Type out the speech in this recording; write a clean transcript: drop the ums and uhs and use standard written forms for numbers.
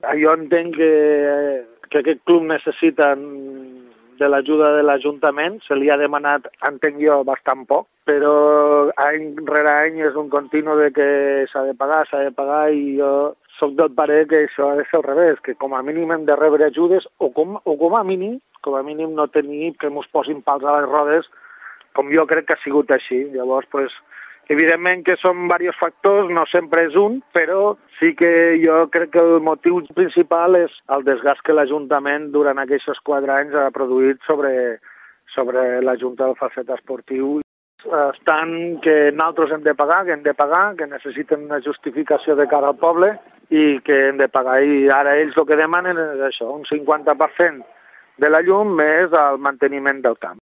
Jo entenc que aquest club necessita de l'ajuda de l'Ajuntament, se li ha demanat, entenc jo, bastant poc, però any rere any és un continu de que s'ha de pagar i jo soc del parer que això ha de ser al revés, que com a mínim hem de rebre ajudes o com a mínim no tenir que ens posin pals a les rodes, com jo crec que ha sigut així. Llavors, evidentment que són diversos factors, no sempre és un, però sí que jo crec que el motiu principal és el desgast que l'Ajuntament durant aquests 4 anys ha produït sobre la Junta del Falset Esportiu. Estan que nosaltres hem de pagar, que necessiten una justificació de cara al poble i que hem de pagar. I ara ells el que demanen és això, un 50% de la llum més el manteniment del camp.